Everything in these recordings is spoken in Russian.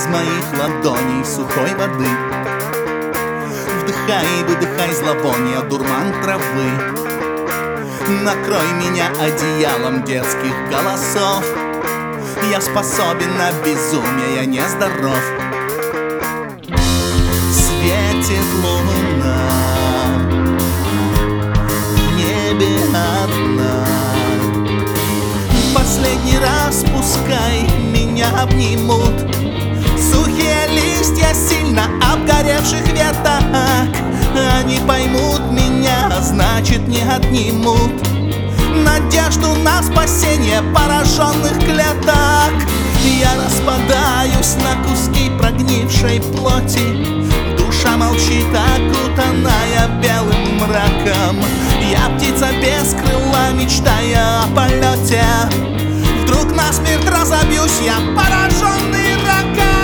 моих ладоней сухой воды. Вдыхай и выдыхай зловоние, дурман травы. Накрой меня одеялом детских голосов. Я способен на безумие, я нездоров. Светит луна, в небе одна. Последний раз пускай меня обнимут сухие листья сильно обгоревших веток. Они поймут меня, значит не отнимут надежду на спасение пораженных клеток. Я распадаюсь на куски прогнившей плоти. Душа молчит, окутанная белым мраком. Я птица без крыла, мечтая о полете. Вдруг насмерть разобьюсь я, пораженный раком.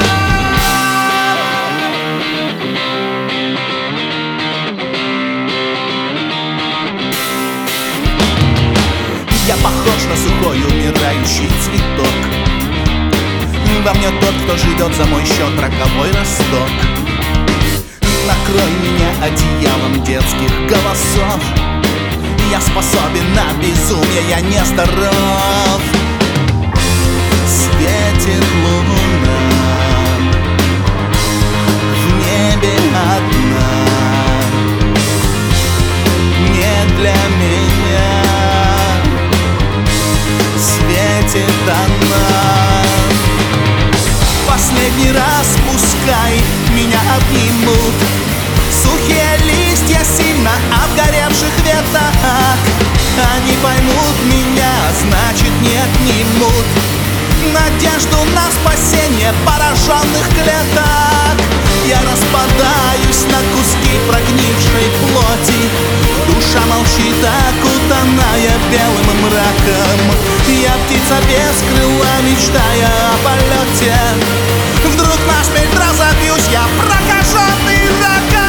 Я похож на сухой умирающий цветок. Во мне тот, кто живет за мой счет, роковой росток. Накрой меня одеялом детских голосов. Я способен на безумие, я нездоров. Светит луна, в небе одна. Не для меня светит она. Последний раз пускай меня обнимут сухие листья сильно обгоревших веток. Они поймут меня, значит не отнимут надежду на спасение пораженных клеток. Я распадаюсь на куски прогнившей плоти. Душа молчит, окутанная белым мраком. Я птица без крыла, мечтая о полете. Вдруг насмерть разобьюсь я, прокаженный раком.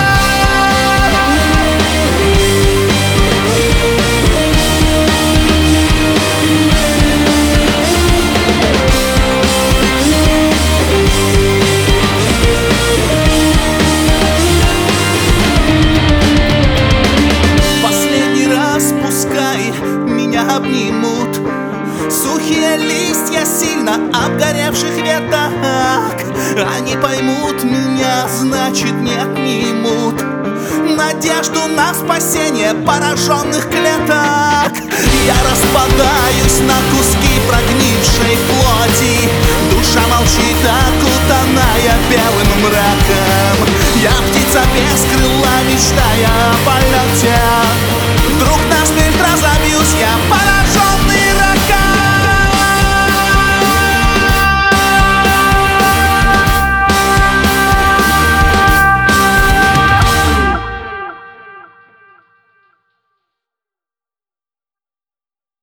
Обнимут сухие листья сильно обгоревших веток. Они поймут меня, значит не отнимут надежду на спасение пораженных клеток. Я распадаюсь на куски прогнившей плоти.